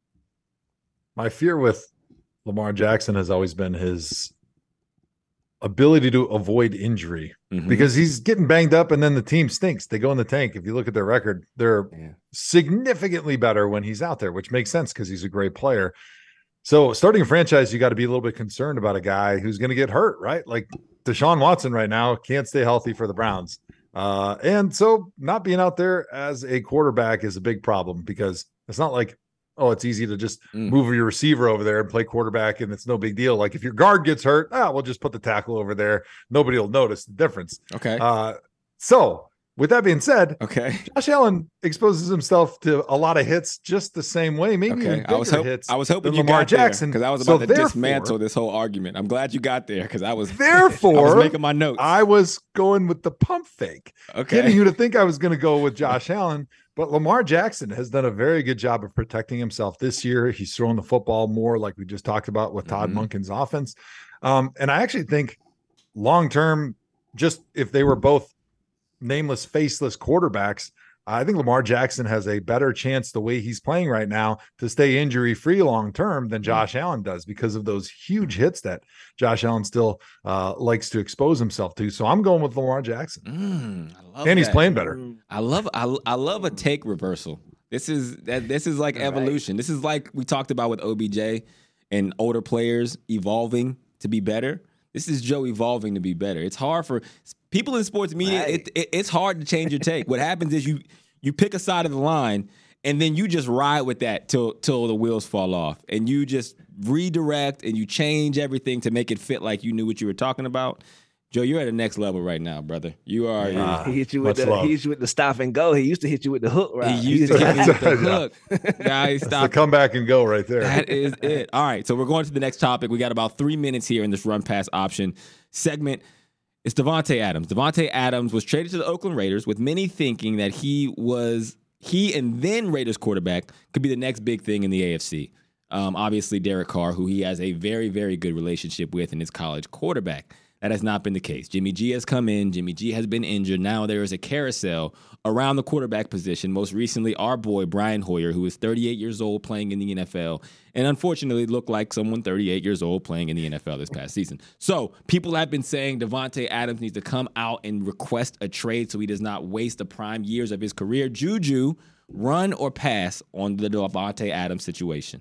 My fear with Lamar Jackson has always been his ability to avoid injury, mm-hmm. because he's getting banged up and then the team stinks. They go in the tank. If you look at their record, they're yeah. significantly better when he's out there, which makes sense because he's a great player. So starting a franchise, you got to be a little bit concerned about a guy who's going to get hurt, right? Like Deshaun Watson right now can't stay healthy for the Browns. Uh, and so not being out there as a quarterback is a big problem, because it's not like, oh, it's easy to just mm. move your receiver over there and play quarterback, and it's no big deal. Like if your guard gets hurt, ah, we'll just put the tackle over there. Nobody will notice the difference. Okay. Uh, so with that being said, okay, Josh Allen exposes himself to a lot of hits just the same way. Maybe okay. I was hope, hits. I was hoping you Lamar got Jackson, because I was about so to dismantle this whole argument. I'm glad you got there because I was therefore I was making my notes. I was going with the pump fake, okay, getting you to think I was going to go with Josh Allen. But Lamar Jackson has done a very good job of protecting himself this year. He's thrown the football more, like we just talked about with Todd mm-hmm. Monken's offense. Um, and I actually think long-term, just if they were both nameless, faceless quarterbacks, I think Lamar Jackson has a better chance the way he's playing right now to stay injury-free long-term than Josh mm-hmm. Allen does, because of those huge hits that Josh Allen still uh, likes to expose himself to. So I'm going with Lamar Jackson. Mm, I love and he's that. playing better. I love I, I love a take reversal. This is that this is like evolution. Right. This is like we talked about with O B J and older players evolving to be better. This is Joe evolving to be better. It's hard for people in sports media. Right. It, it, it's hard to change your take. What happens is you you pick a side of the line, and then you just ride with that till till the wheels fall off, and you just redirect and you change everything to make it fit like you knew what you were talking about. Joe, you're at the next level right now, brother. You are. Uh, he hit you with the love. he hit you with the stop and go. He used to hit you with the hook, right? He used to hit you with the hook. Guys, stop. The come back and go right there. That is it. All right, so we're going to the next topic. We got about three minutes here in this run pass option segment. It's Davante Adams. Davante Adams was traded to the Oakland Raiders, with many thinking that he was he and then Raiders quarterback could be the next big thing in the A F C. Um, obviously, Derek Carr, who he has a very, very good relationship with, and his college quarterback. That has not been the case. Jimmy G has come in. Jimmy G has been injured. Now there is a carousel around the quarterback position. Most recently, our boy, Brian Hoyer, who is thirty-eight years old playing in the N F L, and unfortunately looked like someone thirty-eight years old playing in the N F L this past season. So people have been saying Davante Adams needs to come out and request a trade so he does not waste the prime years of his career. Juju, run or pass on the Davante Adams situation?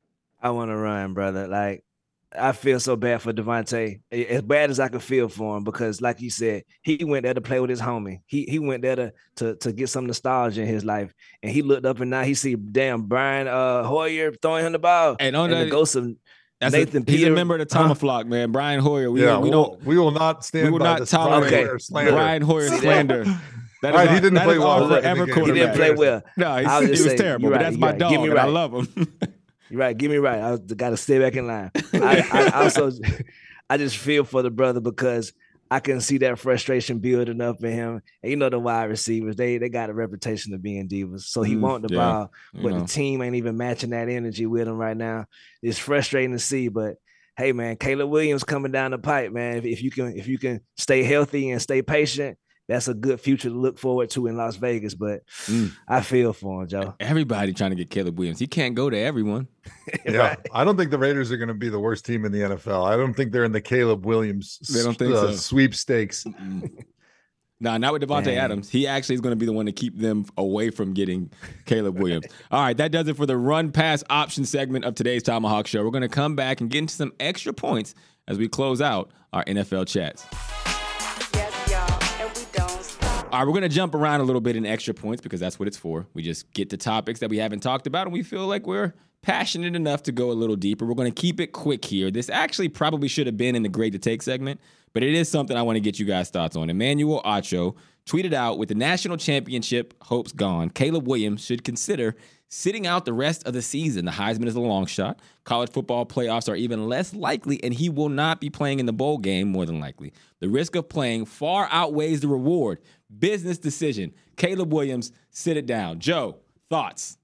I want to run, brother. Like, I feel so bad for Davante, as bad as I could feel for him, because like you said, he went there to play with his homie. He he went there to to, to get some nostalgia in his life, and he looked up and now he see damn Brian uh, Hoyer throwing him the ball, and, on and the ghost of Nathan a, Peter. He's a member of the Thomas huh? flock, man. Brian Hoyer. We, yeah, we we'll, don't. We will not stand. We will by not this tolerate Brian Hoyer slander. Brian Hoyer slander. That All right, he didn't play well. Forever he didn't play well. No, he was saying, terrible. Right, but that's my right. dog, Give me and right. I love him. You're right. Give me right. I got to stay back in line. I, I also, I just feel for the brother, because I can see that frustration building up in him. And you know, the wide receivers, they they got a reputation of being divas. So he mm, want the yeah, ball, but know. the team ain't even matching that energy with him right now. It's frustrating to see, but hey, man, Caleb Williams coming down the pipe, man. If, if you can, if you can stay healthy and stay patient, that's a good future to look forward to in Las Vegas. But mm. I feel for him, Joe. Everybody trying to get Caleb Williams. He can't go to everyone. Yeah, right. I don't think the Raiders are going to be the worst team in the N F L. I don't think they're in the Caleb Williams they don't think uh, so. sweepstakes. No, nah, not with Davante Dang. Adams. He actually is going to be the one to keep them away from getting Caleb Williams. All right, that does it for the run pass option segment of today's Tomahawk Show. We're going to come back and get into some extra points as we close out our N F L chats. All right, we're going to jump around a little bit in extra points because that's what it's for. We just get to topics that we haven't talked about, and we feel like we're passionate enough to go a little deeper. We're going to keep it quick here. This actually probably should have been in the Great to Take segment, but it is something I want to get you guys' thoughts on. Emmanuel Acho tweeted out, with the national championship hopes gone, Caleb Williams should consider sitting out the rest of the season. The Heisman is a long shot. College football playoffs are even less likely, and he will not be playing in the bowl game, more than likely. The risk of playing far outweighs the reward. Business decision. Caleb Williams, sit it down. Joe, thoughts?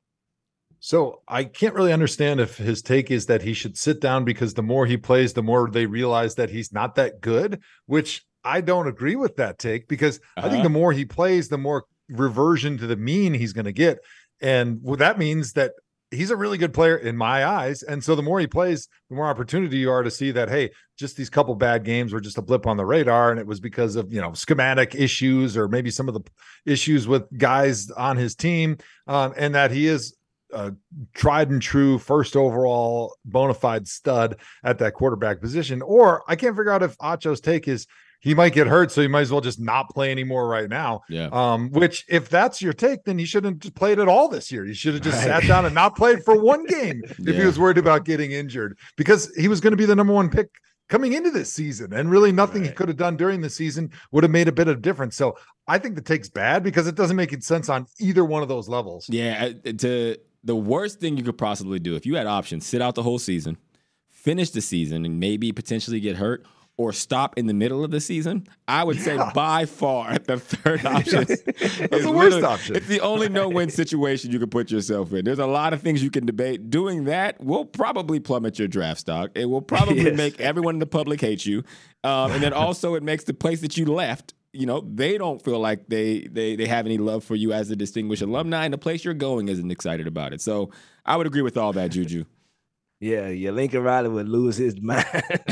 So I can't really understand if his take is that he should sit down because the more he plays, the more they realize that he's not that good, which I don't agree with that take, because uh-huh. I think the more he plays, the more reversion to the mean he's going to get. And well, that means that he's a really good player in my eyes. And so the more he plays, the more opportunity you are to see that, hey, just these couple bad games were just a blip on the radar. And it was because of, you know, schematic issues or maybe some of the issues with guys on his team. Um, and that he is a tried and true first overall bona fide stud at that quarterback position. Or I can't figure out if Acho's take is he might get hurt, so he might as well just not play anymore right now. Yeah. Um, which, if that's your take, then he shouldn't have played at all this year. He should have just right. sat down and not played for one game if yeah. he was worried about getting injured, because he was going to be the number one pick coming into this season, and really nothing right. he could have done during the season would have made a bit of difference. So I think the take's bad because it doesn't make sense on either one of those levels. Yeah. To the worst thing you could possibly do, if you had options, sit out the whole season, finish the season, and maybe potentially get hurt, or stop in the middle of the season, I would say yeah. by far the third option yes. is the worst option. It's the only no-win situation you can put yourself in. There's a lot of things you can debate. Doing that will probably plummet your draft stock. It will probably yes. make everyone in the public hate you. Um, and then also it makes the place that you left, you know, they don't feel like they they they have any love for you as a distinguished alumni, and the place you're going isn't excited about it. So I would agree with all that, Juju. Yeah, yeah, Lincoln Riley would lose his mind.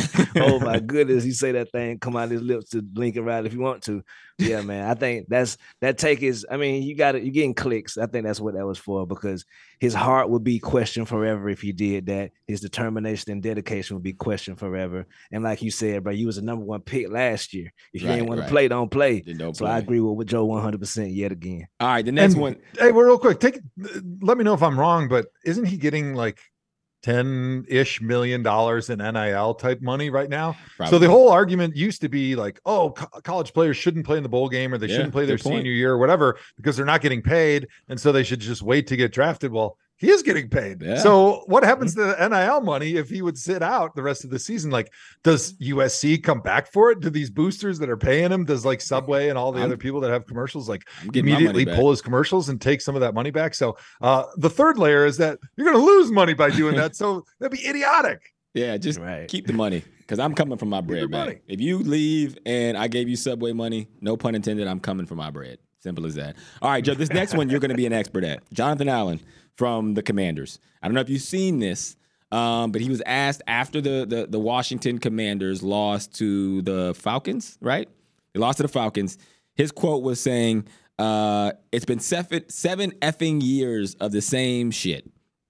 Oh my goodness, he say that thing come out of his lips to Lincoln Riley if you want to. Yeah, man, I think that's that take is. I mean, you got it. You're getting clicks. I think that's what that was for, because his heart would be questioned forever if he did that. His determination and dedication would be questioned forever. And like you said, bro, you was a number one pick last year. If you right, didn't want right. to play, don't play. Don't so play. I agree with, with Joe one hundred percent yet again. All right, the next and, one. Hey, well, real quick, take. Let me know if I'm wrong, but isn't he getting like ten-ish million dollars in N I L type money right now? Probably. So the whole argument used to be like, oh, co- college players shouldn't play in the bowl game, or they yeah, shouldn't play their senior year or whatever, because they're not getting paid. And so they should just wait to get drafted. Well, he is getting paid. Yeah. So what happens to the N I L money if he would sit out the rest of the season? Like, does U S C come back for it? Do these boosters that are paying him, does like Subway and all the I'm, other people that have commercials like immediately pull his commercials and take some of that money back? So uh, the third layer is that you're going to lose money by doing that. So that'd be idiotic. Yeah, just right. keep the money, because I'm coming for my bread, man. If you leave and I gave you Subway money, no pun intended, I'm coming for my bread. Simple as that. All right, Joe, this next one you're going to be an expert at. Jonathan Allen from the Commanders. I don't know if you've seen this, um, but he was asked after the, the the Washington Commanders lost to the Falcons, right? They lost to the Falcons. His quote was saying, uh, it's been seven, seven effing years of the same shit.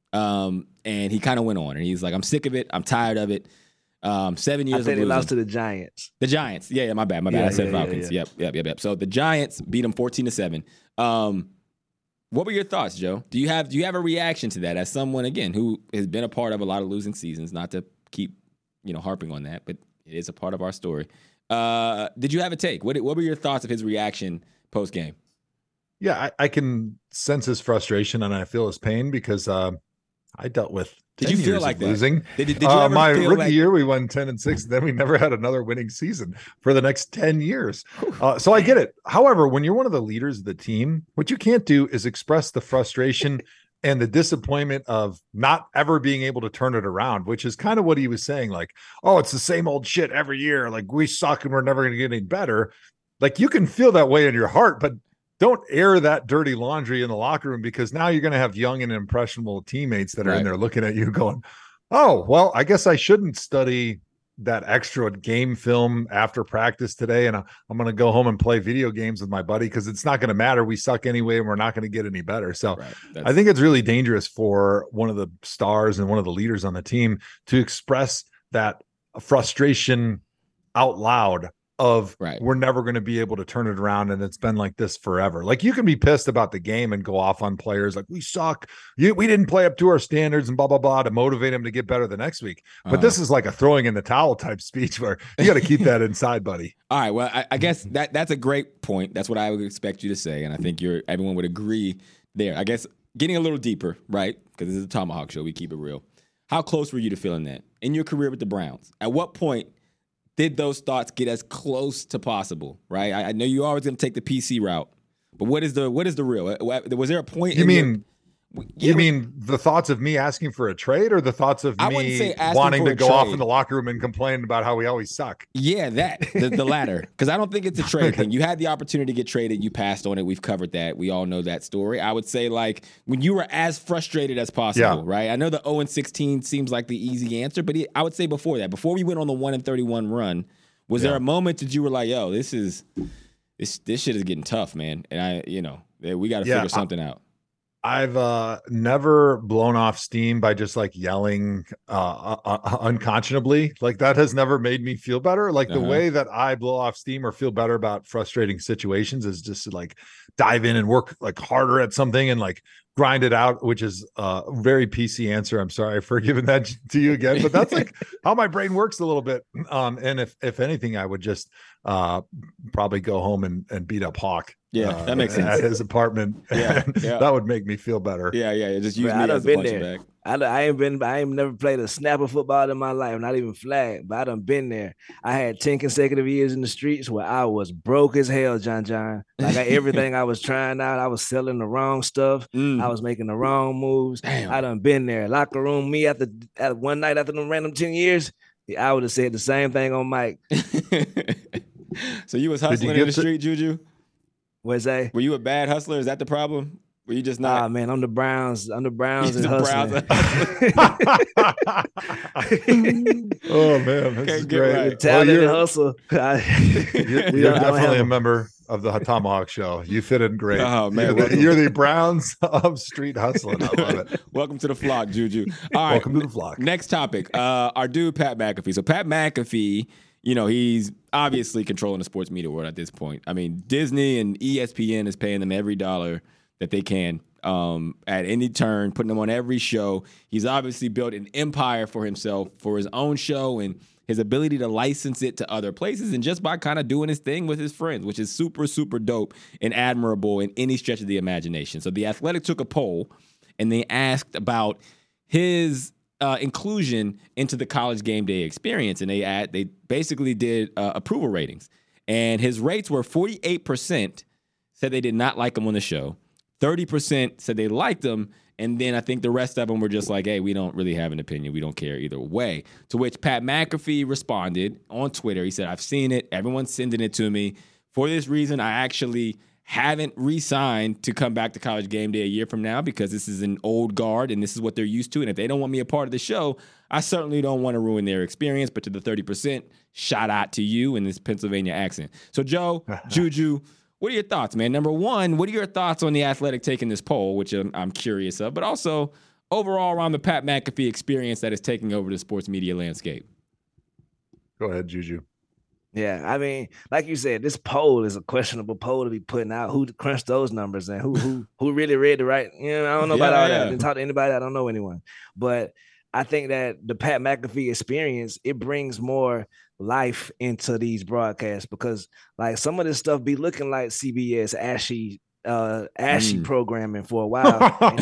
Um, and he kind of went on, and he's like, I'm sick of it. I'm tired of it. Um, seven years I think of they losing. lost to the Giants. The Giants. Yeah, yeah, my bad. My bad. Yeah, I said yeah, Falcons. yeah, yeah. Yep, yep, yep, yep. So the Giants beat them fourteen to seven. Um, what were your thoughts, Joe? Do you have do you have a reaction to that as someone, again, who has been a part of a lot of losing seasons? Not to keep, you know, harping on that, but it is a part of our story. Uh, did you have a take? What what were your thoughts of his reaction post game? Yeah, I, I can sense his frustration and I feel his pain, because uh, I dealt with Did you feel like that? Losing. Did, did you uh, ever my feel rookie like... year, we won ten and six. And then we never had another winning season for the next ten years. Uh, so I get it. However, when you're one of the leaders of the team, what you can't do is express the frustration and the disappointment of not ever being able to turn it around, which is kind of what he was saying. Like, oh, it's the same old shit every year. Like, we suck and we're never going to get any better. Like, you can feel that way in your heart, but don't air that dirty laundry in the locker room, because now you're going to have young and impressionable teammates that are right. in there looking at you going, oh, well, I guess I shouldn't study that extra game film after practice today. And I'm going to go home and play video games with my buddy, because it's not going to matter. We suck anyway, and we're not going to get any better. So right. I think it's really dangerous for one of the stars and one of the leaders on the team to express that frustration out loud of right. we're never going to be able to turn it around, and it's been like this forever. Like, you can be pissed about the game and go off on players like, we suck, you, we didn't play up to our standards and blah blah blah to motivate them to get better the next week. But uh-huh. this is like a throwing in the towel type speech where you got to keep that inside, buddy. All right, well, I, I guess that that's a great point. That's what I would expect you to say, and I think you're everyone would agree there. I guess getting a little deeper, right? Because this is a Tomahawk show, we keep it real. How close were you to feeling that in your career with the Browns? At what point did those thoughts get as close to possible, right? I, I know you're always going to take the P C route, but what is the what is the real? Was there a point? You in mean your, you ever, mean the thoughts of me asking for a trade, or the thoughts of I me wanting to go trade. off in the locker room and complain about how we always suck? Yeah, that the, the latter, because I don't think it's a trade thing. You had the opportunity to get traded, you passed on it. We've covered that. We all know that story. I would say, like, when you were as frustrated as possible, yeah. right? I know the oh and sixteen seems like the easy answer, but I would say before that, before we went on the one and thirty-one run. Was yeah. there a moment that you were like, "Yo, this is this this shit is getting tough, man," and I, you know, we got to yeah, figure something I, out? I've uh, never blown off steam by just like yelling uh, uh, unconscionably. Like, that has never made me feel better. Like uh-huh. the way that I blow off steam or feel better about frustrating situations is just to like dive in and work like harder at something and like grind it out, which is a very P C answer. I'm sorry for giving that to you again, but that's like how my brain works a little bit. Um, and if, if anything, I would just uh, probably go home and, and beat up Hawk. Yeah, uh, that makes sense. At his apartment. Yeah, yeah. That would make me feel better. Yeah, yeah. Just use Man, me I as a been punching there. bag. I, I ain't been. I ain't never played a snap of football in my life, not even flag. But I done been there. I had ten consecutive years in the streets where I was broke as hell, John John. Like I, everything I was trying out, I was selling the wrong stuff. Mm. I was making the wrong moves. Damn. I done been there. Locker room, me after at one night after them random ten years, I would have said the same thing on mic. So you was hustling you in the to- street, Juju? What's that? Were you a bad hustler? Is that the problem? Were you just not? Ah, man, I'm the Browns. I'm the Browns and the hustling. Browns oh man, this is great. Right. Talent well, and hustle. You're, you're definitely a member of the Tomahawk Show. You fit in great. Oh man, you're the, you're the Browns of street hustling. I love it. Welcome to the flock, Juju. All right, welcome to the flock. Next topic. Uh, our dude Pat McAfee. So Pat McAfee, you know, he's obviously controlling the sports media world at this point. I mean, Disney and E S P N is paying them every dollar that they can um, at any turn, putting them on every show. He's obviously built an empire for himself, for his own show, and his ability to license it to other places, and just by kind of doing his thing with his friends, which is super, super dope and admirable in any stretch of the imagination. So The Athletic took a poll, and they asked about his Uh, inclusion into the College Game Day experience, and they add, they basically did uh, approval ratings, and his rates were forty-eight percent said they did not like him on the show, thirty percent said they liked him, and then I think the rest of them were just like, hey, we don't really have an opinion, we don't care either way. To which Pat McAfee responded on Twitter. He said, I've seen it, everyone's sending it to me. For this reason, I actually haven't re-signed to come back to College Game Day a year from now because this is an old guard and this is what they're used to. And if they don't want me a part of the show, I certainly don't want to ruin their experience. But to the thirty percent, shout out to you in this Pennsylvania accent. So, Joe, Juju, what are your thoughts, man? Number one, what are your thoughts on The Athletic taking this poll, which I'm, I'm curious of, but also overall around the Pat McAfee experience that is taking over the sports media landscape? Go ahead, Juju. Yeah, I mean, like you said, this poll is a questionable poll to be putting out. Who crunched those numbers and who who who really read the right? You know, I don't know about yeah, all yeah. that. I didn't talk to anybody. I don't know anyone. But I think that the Pat McAfee experience, it brings more life into these broadcasts because like some of this stuff be looking like C B S ashy uh ashy mm. programming for a while.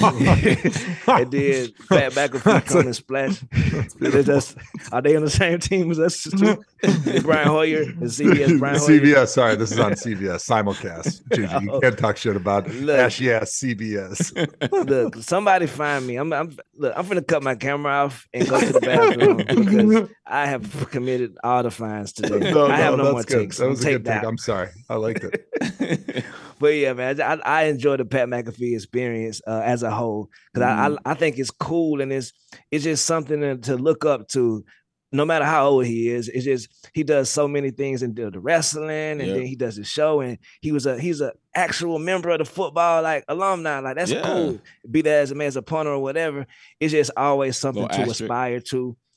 And then Pat McAfee come and splash. That's, are they on the same team as us too? Brian Hoyer and C B S. Brian Hoyer. C B S, sorry, this is on C B S simulcast. Juju, you can't talk shit about look, ashy ass C B S. Look, somebody find me. I'm I'm look, I'm gonna cut my camera off and go to the bathroom because I have committed all the fines today. No, I have no, no more good. takes. That was a good take. I'm sorry. I liked it. But yeah, man, I, I enjoy the Pat McAfee experience uh, as a whole because mm. I, I I think it's cool and it's it's just something to, to look up to. No matter how old he is, it's just he does so many things and the wrestling, and yep. then he does his show, and he was a he's an actual member of the football like alumni. Like that's yeah. cool. Be that as a man as a punter or whatever. It's just always something to asterisk. aspire to.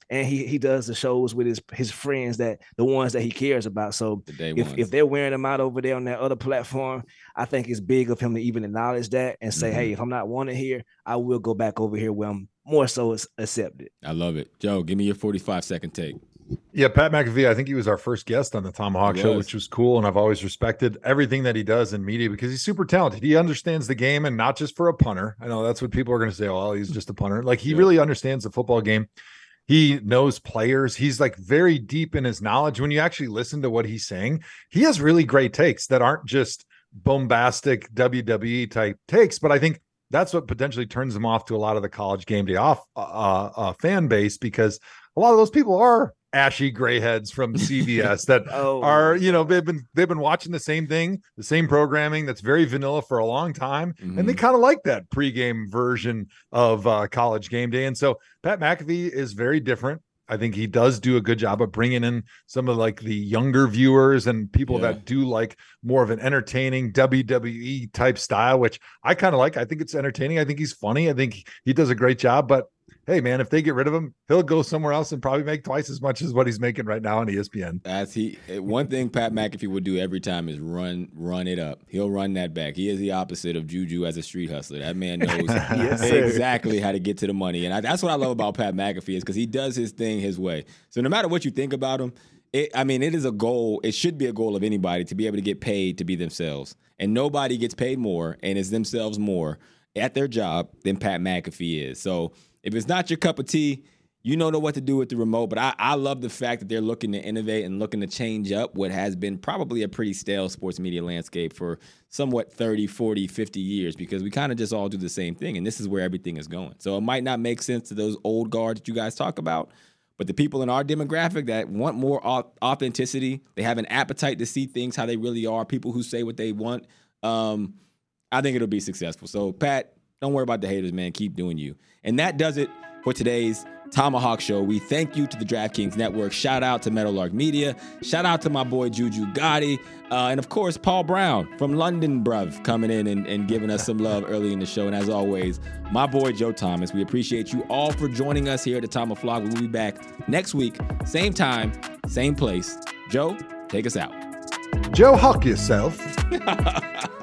and he he does the shows with his his friends, that the ones that he cares about. So if, ones. if they're wearing him out over there on that other platform, I think it's big of him to even acknowledge that and say, mm-hmm. hey, if I'm not wanted here, I will go back over here where I'm more so accepted. I love it. Joe, give me your forty-five second take. Yeah, Pat McAfee, I think he was our first guest on the Tomahawk Show, which was cool. And I've always respected everything that he does in media because he's super talented. He understands the game, and not just for a punter. I know that's what people are going to say. Oh, he's just a punter. Like, he yeah. really understands the football game. He knows players. He's like very deep in his knowledge. When you actually listen to what he's saying, he has really great takes that aren't just bombastic W W E type takes. But I think that's what potentially turns him off to a lot of the College Game Day off uh, uh, fan base, because a lot of those people are ashy gray heads from C B S that oh. are, you know, they've been they've been watching the same thing, the same programming that's very vanilla for a long time, mm-hmm. and they kind of like that pregame version of uh, College Game Day. And so Pat McAfee is very different. I think he does do a good job of bringing in some of like the younger viewers and people yeah. that do like more of an entertaining W W E type style, which I kind of like. I think it's entertaining. I think he's funny. I think he does a great job, but hey, man, if they get rid of him, he'll go somewhere else and probably make twice as much as what he's making right now on E S P N. As he, one thing Pat McAfee would do every time is run, run it up. He'll run that back. He is the opposite of Juju as a street hustler. That man knows yes, exactly how to get to the money, and I, that's what I love about Pat McAfee, is because he does his thing his way. So no matter what you think about him, it, I mean, it is a goal. It should be a goal of anybody to be able to get paid to be themselves, and nobody gets paid more and is themselves more at their job than Pat McAfee is. So if it's not your cup of tea, you don't know what to do with the remote. But I, I love the fact that they're looking to innovate and looking to change up what has been probably a pretty stale sports media landscape for somewhat thirty, forty, fifty years, because we kind of just all do the same thing. And this is where everything is going. So it might not make sense to those old guards that you guys talk about, but the people in our demographic that want more authenticity, they have an appetite to see things how they really are, people who say what they want, um, I think it'll be successful. So, Pat, don't worry about the haters, man. Keep doing you. And that does it for today's Tomahawk Show. We thank you to the DraftKings Network. Shout out to Meadowlark Media. Shout out to my boy Juju Gotti. Uh, and, of course, Paul Brown from London, bruv, coming in and, and giving us some love early in the show. And, as always, my boy Joe Thomas. We appreciate you all for joining us here at the Tomahawk Vlog. We'll be back next week, same time, same place. Joe, take us out. Joe, hawk yourself.